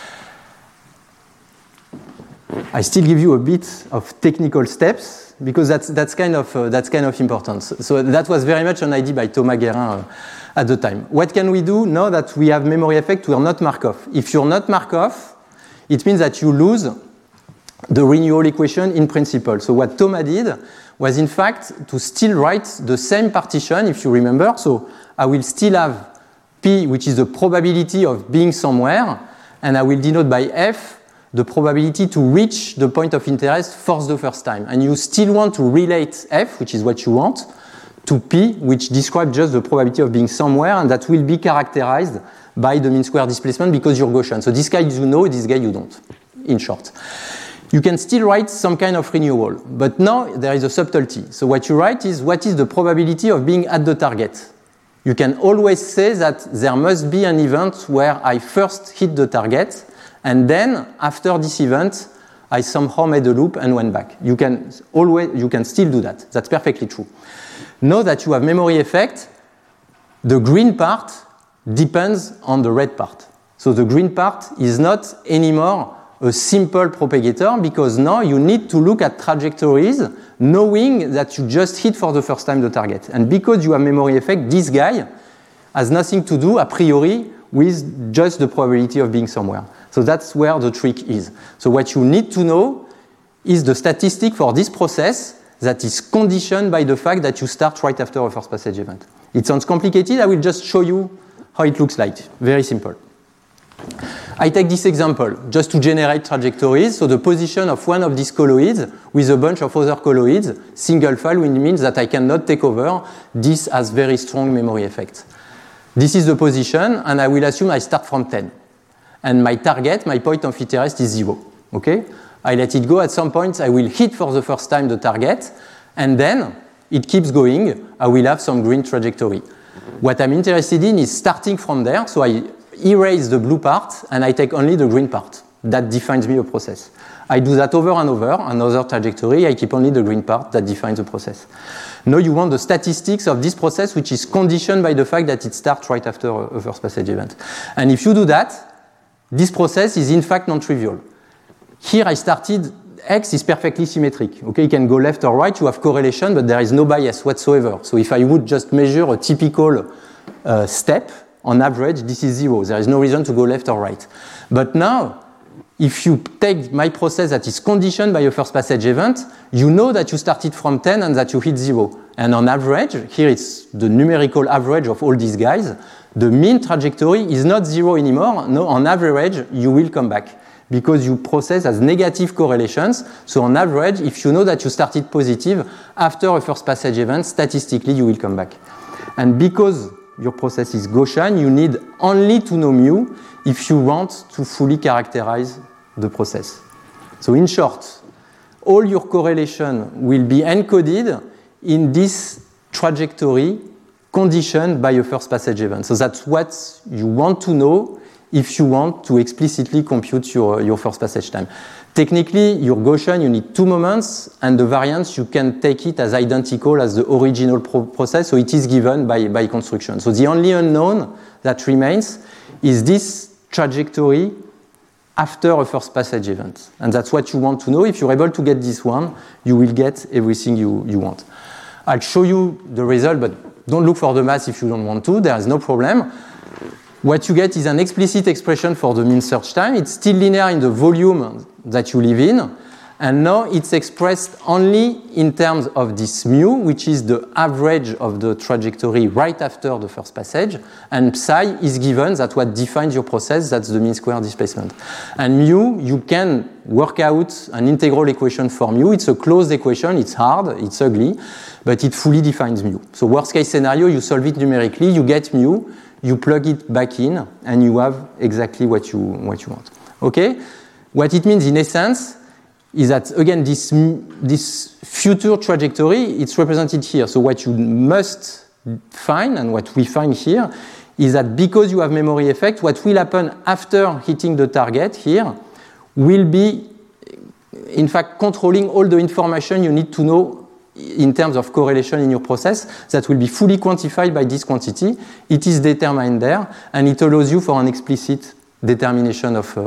I still give you a bit of technical steps because that's kind of important. So that was very much an idea by Thomas Guérin at the time. What can we do now that we have memory effect? We are not Markov. If you're not Markov, it means that you lose the renewal equation in principle. So what Thomas did was in fact to still write the same partition, if you remember. So I will still have P, which is the probability of being somewhere, and I will denote by F the probability to reach the point of interest for the first time. And you still want to relate F, which is what you want, to P, which describes just the probability of being somewhere, and that will be characterized by the mean square displacement because you're Gaussian. So this guy you know, this guy you don't, in short. You can still write some kind of renewal, but now there is a subtlety. So what you write is what is the probability of being at the target. You can always say that there must be an event where I first hit the target, and then after this event, I somehow made a loop and went back. You can still do that. That's perfectly true. Now that you have memory effect, the green part depends on the red part. So the green part is not anymore a simple propagator because now you need to look at trajectories knowing that you just hit for the first time the target. And because you have memory effect, this guy has nothing to do a priori with just the probability of being somewhere. So that's where the trick is. So what you need to know is the statistic for this process that is conditioned by the fact that you start right after a first passage event. It sounds complicated. I will just show you how it looks like. Very simple. I take this example just to generate trajectories. So the position of one of these colloids with a bunch of other colloids, single file, which means that I cannot take over. This has very strong memory effect. This is the position, and I will assume I start from 10. And my target, my point of interest is 0. Okay? I let it go. At some point, I will hit for the first time the target, and then it keeps going. I will have some green trajectory. What I'm interested in is starting from there. So I erase the blue part, and I take only the green part. That defines me a process. I do that over and over, another trajectory. I keep only the green part. That defines the process. Now you want the statistics of this process, which is conditioned by the fact that it starts right after a first passage event. And if you do that, this process is in fact non-trivial. Here I started, X is perfectly symmetric. Okay, you can go left or right, you have correlation, but there is no bias whatsoever. So if I would just measure a typical step, on average, this is 0. There is no reason to go left or right. But now, if you take my process that is conditioned by a first passage event, you know that you started from 10 and that you hit 0. And on average, here it's the numerical average of all these guys, the mean trajectory is not 0 anymore. No, on average, you will come back because you process as negative correlations. So on average, if you know that you started positive, after a first passage event, statistically, you will come back. And because your process is Gaussian, you need only to know mu if you want to fully characterize the process. So in short, all your correlation will be encoded in this trajectory conditioned by a first passage event. So that's what you want to know if you want to explicitly compute your first passage time. Technically, your Gaussian, you need two moments, and the variance, you can take it as identical as the original process, so it is given by construction. So the only unknown that remains is this trajectory after a first passage event. And that's what you want to know. If you're able to get this one, you will get everything you want. I'll show you the result, but don't look for the math if you don't want to. There is no problem. What you get is an explicit expression for the mean search time. It's still linear in the volume that you live in. And now it's expressed only in terms of this mu, which is the average of the trajectory right after the first passage. And psi is given, that's what defines your process, that's the mean square displacement. And mu, you can work out an integral equation for mu. It's a closed equation, it's hard, it's ugly, but it fully defines mu. So worst case scenario, you solve it numerically, you get mu, you plug it back in, and you have exactly what you want. Okay? What it means in essence is that, again, this future trajectory, it's represented here. So what you must find, and what we find here, is that because you have memory effect, what will happen after hitting the target here will be, in fact, controlling all the information you need to know in terms of correlation in your process that will be fully quantified by this quantity. It is determined there, and it allows you for an explicit determination of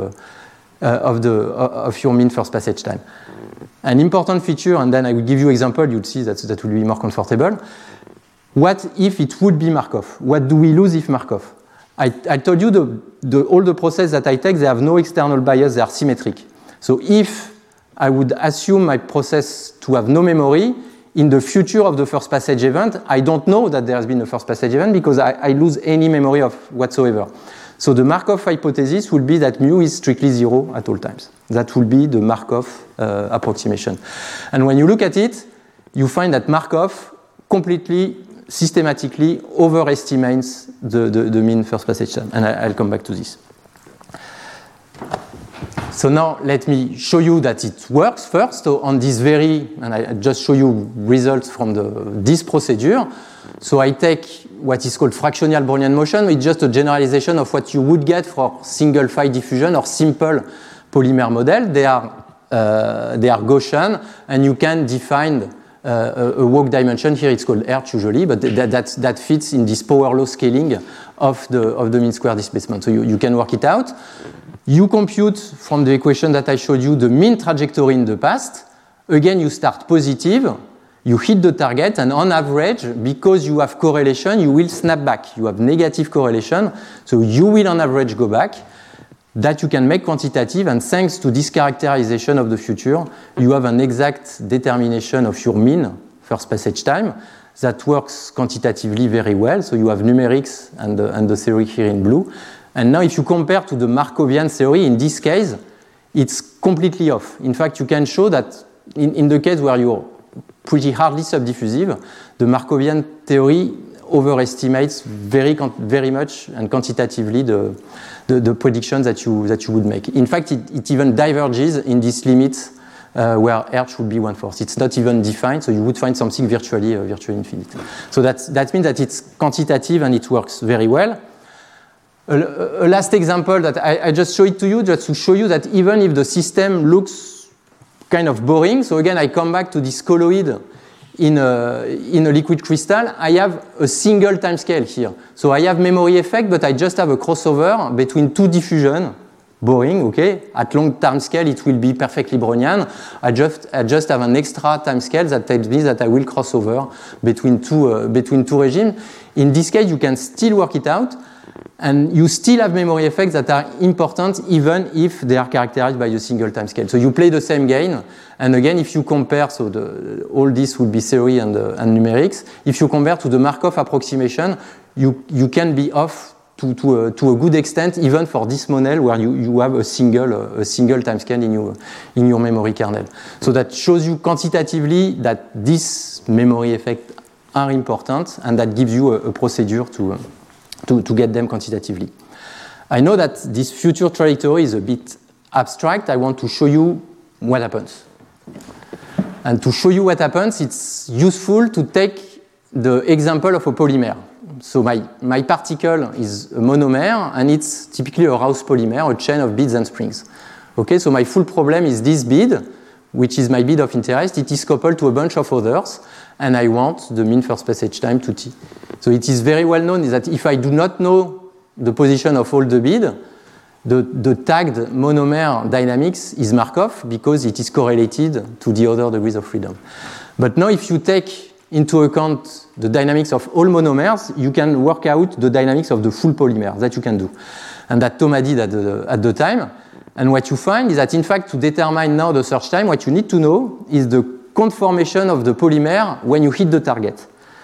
your mean first passage time. An important feature, and then I will give you an example, you'll see that will be more comfortable. What if it would be Markov? What do we lose if Markov? I told you all the process that I take, they have no external bias, they are symmetric. So if I would assume my process to have no memory, in the future of the first passage event, I don't know that there has been a first passage event because I lose any memory of whatsoever. So the Markov hypothesis will be that mu is strictly zero at all times. That will be the Markov approximation. And when you look at it, you find that Markov completely, systematically overestimates the mean first passage time. And I'll come back to this. So now let me show you that it works first. So on this and I just show you results from this procedure. So I take what is called fractional Brownian motion. It's just a generalization of what you would get for single phi diffusion or simple polymer model. They are Gaussian, and you can define a walk dimension. Here it's called Hertz usually, but that fits in this power law scaling of the mean square displacement. So you can work it out. You compute from the equation that I showed you the mean trajectory in the past. Again, you start positive, you hit the target, and on average, because you have correlation, you will snap back. You have negative correlation, so you will on average go back. That you can make quantitative, and thanks to this characterization of the future, you have an exact determination of your mean first passage time that works quantitatively very well. So you have numerics and the theory here in blue. And now if you compare to the Markovian theory, in this case, it's completely off. In fact, you can show that in the case where you're pretty hardly subdiffusive, the Markovian theory overestimates very much and quantitatively the predictions that you would make. In fact, it even diverges in this limit where Hertz would be 1/4. It's not even defined, so you would find something virtually infinite. So that means that it's quantitative and it works very well. A last example that I just show it to you, just to show you that even if the system looks kind of boring, so again I come back to this colloid in a liquid crystal, I have a single timescale here. So I have memory effect, but I just have a crossover between two diffusion. Boring, okay? At long timescale, it will be perfectly Brownian. I just have an extra timescale that tells me that I will cross over between two regimes. In this case, you can still work it out, and you still have memory effects that are important even if they are characterized by a single timescale. So you play the same game, and again, if you compare, so all this would be theory and numerics. If you compare to the Markov approximation, you can be off to a good extent, even for this model where you have a single timescale in your memory kernel. So that shows you quantitatively that these memory effects are important, and that gives you a procedure to get them quantitatively. I know that this future trajectory is a bit abstract. I want to show you what happens. And to show you what happens, it's useful to take the example of a polymer. So my particle is a monomer, and it's typically a Rouse polymer, a chain of beads and springs. Okay, so my full problem is this bead, which is my bead of interest. It is coupled to a bunch of others, and I want the mean first passage time to t. So it is very well known that if I do not know the position of all the bead, the tagged monomer dynamics is Markov because it is correlated to the other degrees of freedom. But now if you take into account the dynamics of all monomers, you can work out the dynamics of the full polymer. That you can do. And that Thomas did at the time. And what you find is that, in fact, to determine now the search time, what you need to know is the conformation of the polymer when you hit the target.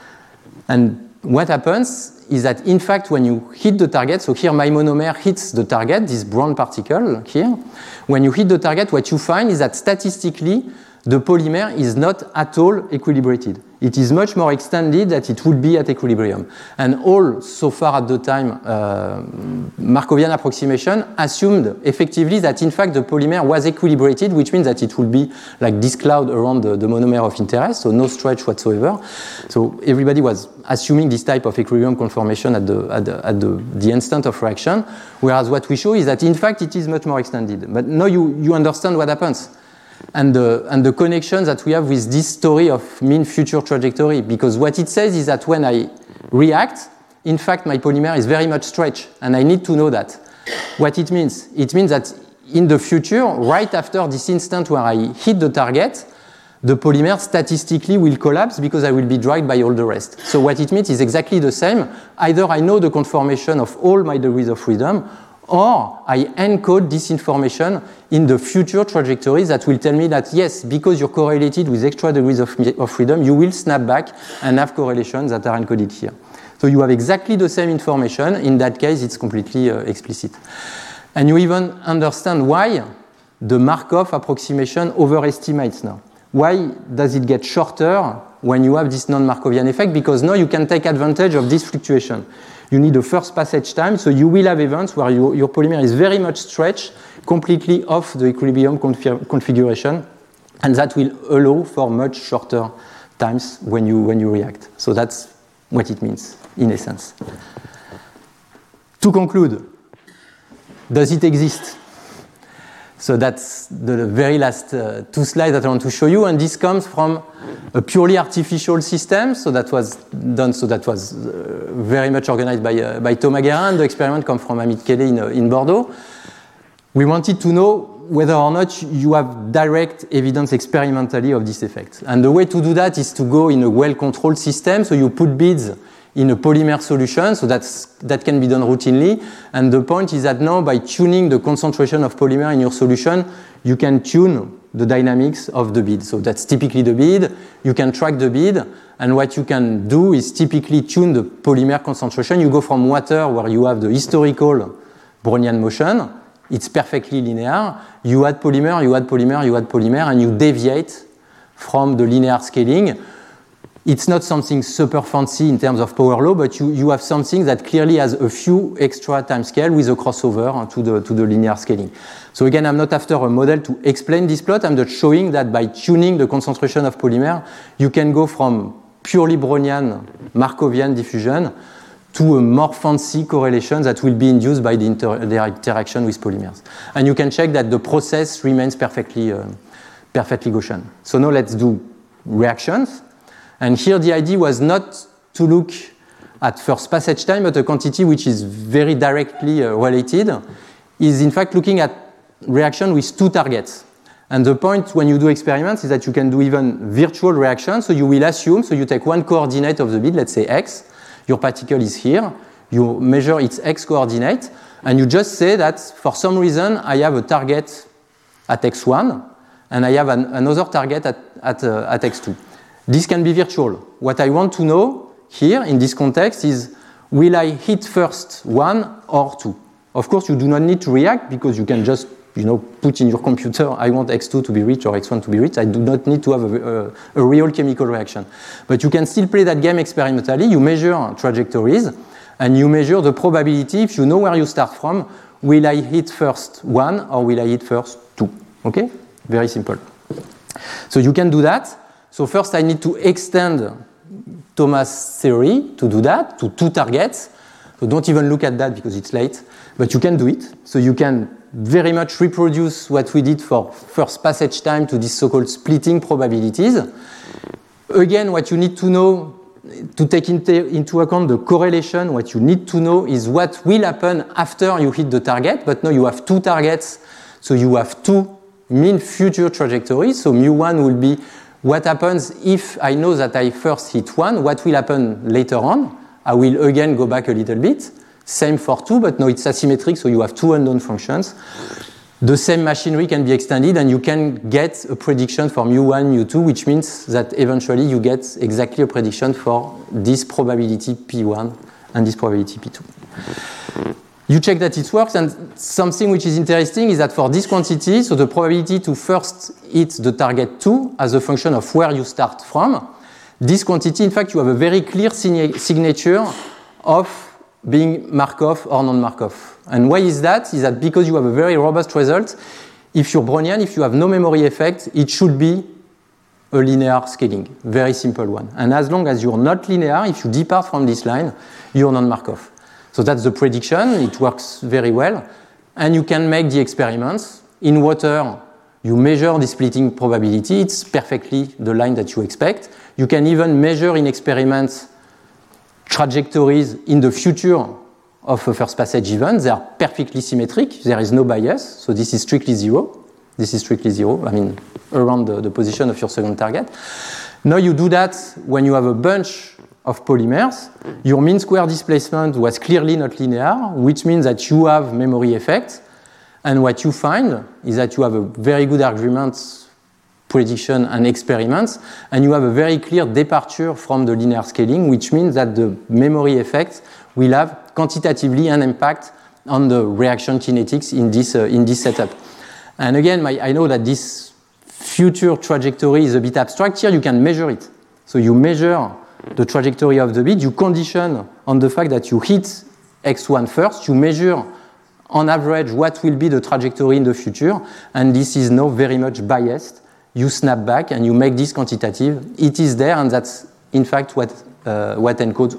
And what happens is that, in fact, when you hit the target, so here my monomer hits the target, this brown particle here, when you hit the target, what you find is that statistically, the polymer is not at all equilibrated. It is much more extended than it would be at equilibrium. And all, so far at the time, Markovian approximation assumed effectively that, in fact, the polymer was equilibrated, which means that it would be like this cloud around the monomer of interest, so no stretch whatsoever. So everybody was assuming this type of equilibrium conformation at the instant of reaction, whereas what we show is that, in fact, it is much more extended. But now you understand what happens. And the connection that we have with this story of mean future trajectory, because what it says is that when I react, in fact, my polymer is very much stretched, and I need to know that. What it means that in the future, right after this instant where I hit the target, the polymer statistically will collapse because I will be dragged by all the rest. So what it means is exactly the same. Either I know the conformation of all my degrees of freedom, or I encode this information in the future trajectories that will tell me that, yes, because you're correlated with extra degrees of freedom, you will snap back and have correlations that are encoded here. So you have exactly the same information. In that case, it's completely explicit. And you even understand why the Markov approximation overestimates now. Why does it get shorter when you have this non-Markovian effect? Because now you can take advantage of this fluctuation. You need a first passage time, so you will have events where your polymer is very much stretched, completely off the equilibrium configuration, and that will allow for much shorter times when you react. So that's what it means, in essence. To conclude, does it exist? So that's the very last two slides that I want to show you, and this comes from a purely artificial system. So that was done. So that was very much organized by Thomas Guérin. The experiment comes from Amit Kelly in Bordeaux. We wanted to know whether or not you have direct evidence experimentally of this effect. And the way to do that is to go in a well-controlled system. So you put beads in a polymer solution, so that can be done routinely. And the point is that now, by tuning the concentration of polymer in your solution, you can tune the dynamics of the bead. So that's typically the bead. You can track the bead, and what you can do is typically tune the polymer concentration. You go from water, where you have the historical Brownian motion. It's perfectly linear. You add polymer, you add polymer, you add polymer, and you deviate from the linear scaling. It's not something super fancy in terms of power law, but you have something that clearly has a few extra time scale with a crossover to the linear scaling. So again, I'm not after a model to explain this plot. I'm just showing that by tuning the concentration of polymer, you can go from purely Brownian Markovian diffusion to a more fancy correlation that will be induced by the interaction with polymers. And you can check that the process remains perfectly Gaussian. So now let's do reactions. And here the idea was not to look at first passage time, but a quantity which is very directly related, is in fact looking at reaction with two targets. And the point when you do experiments is that you can do even virtual reactions. So you will assume, so you take one coordinate of the bead, let's say x, your particle is here, you measure its x coordinate, and you just say that for some reason I have a target at x1, and I have another target at x2. This can be virtual. What I want to know here in this context is, will I hit first 1 or 2? Of course, you do not need to react because you can just put in your computer, I want x2 to be reached or x1 to be reached. I do not need to have a real chemical reaction. But you can still play that game experimentally. You measure trajectories, and you measure the probability, if you know where you start from, will I hit first 1 or will I hit first 2? Okay? Very simple. So you can do that. So first I need to extend Thomas' theory to do that, to 2 targets. So don't even look at that because it's late, but you can do it. So you can very much reproduce what we did for first passage time to these so-called splitting probabilities. Again, what you need to know, to take into account the correlation, what you need to know is what will happen after you hit the target, but now you have 2 targets, so you have 2 mean future trajectories. So mu1 will be what happens if I know that I first hit 1, what will happen later on. I will again go back a little bit. Same for 2, but now it's asymmetric, so you have 2 unknown functions. The same machinery can be extended, and you can get a prediction for mu1, mu2, which means that eventually you get exactly a prediction for this probability P1 and this probability P2. You check that it works, and something which is interesting is that for this quantity, so the probability to first hit the target 2 as a function of where you start from, this quantity, in fact, you have a very clear signature of being Markov or non-Markov. And why is that? Is that because you have a very robust result. If you're Brownian, if you have no memory effect, it should be a linear scaling, very simple one. And as long as you're not linear, if you depart from this line, you're non-Markov. So that's the prediction. It works very well. And you can make the experiments. In water, you measure the splitting probability. It's perfectly the line that you expect. You can even measure in experiments trajectories in the future of a first passage event. They are perfectly symmetric. There is no bias. So this is strictly 0. This is strictly 0. I mean, around the position of your second target. Now you do that when you have a bunch of polymers. Your mean square displacement was clearly not linear, which means that you have memory effect. And what you find is that you have a very good argument prediction and experiments, and you have a very clear departure from the linear scaling, which means that the memory effect will have quantitatively an impact on the reaction kinetics in this setup. And again, I know that this future trajectory is a bit abstract. Here you can measure it. So you measure the trajectory of the bit, you condition on the fact that you hit x1 first, you measure on average what will be the trajectory in the future, and this is now very much biased. You snap back and you make this quantitative. It is there, and that's in fact what encodes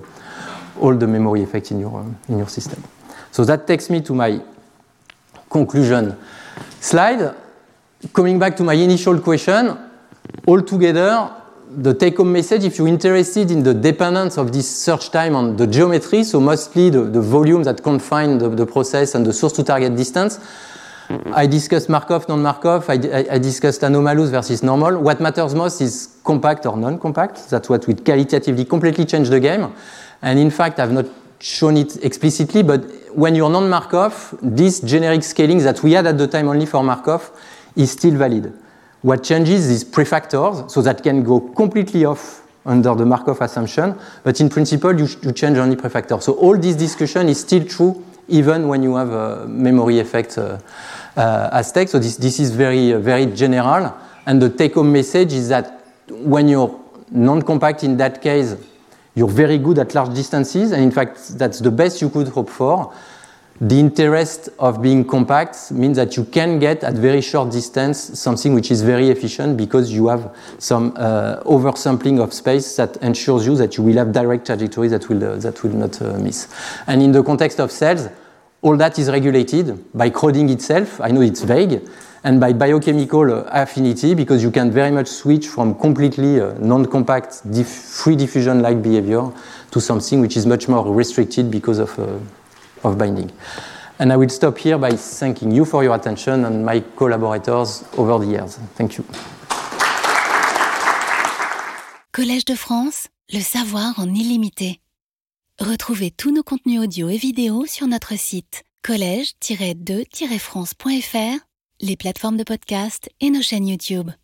all the memory effects in your system. So that takes me to my conclusion slide. Coming back to my initial question, altogether, the take-home message, if you're interested in the dependence of this search time on the geometry, so mostly the volume that confine the process and the source-to-target distance, I discussed Markov, non-Markov, I discussed anomalous versus normal. What matters most is compact or non-compact. That's what will qualitatively completely change the game. And in fact, I've not shown it explicitly, but when you're non-Markov, this generic scaling that we had at the time only for Markov is still valid. What changes is prefactors, so that can go completely off under the Markov assumption, but in principle, you change only prefactors. So all this discussion is still true, even when you have a memory effect as stake. So this is very, very general. And the take-home message is that when you're non-compact in that case, you're very good at large distances. And in fact, that's the best you could hope for. The interest of being compact means that you can get at very short distance something which is very efficient because you have some oversampling of space that ensures you that you will have direct trajectories that will not miss. And in the context of cells, all that is regulated by crowding itself. I know it's vague. And by biochemical affinity, because you can very much switch from completely non-compact free diffusion-like behavior to something which is much more restricted because of binding. And I will stop here by thanking you for your attention and my collaborators over the years. Thank you. Collège de France, le savoir en illimité. Retrouvez tous nos contenus audio et vidéo sur notre site collège-2-france.fr, les plateformes de podcast et nos chaînes YouTube.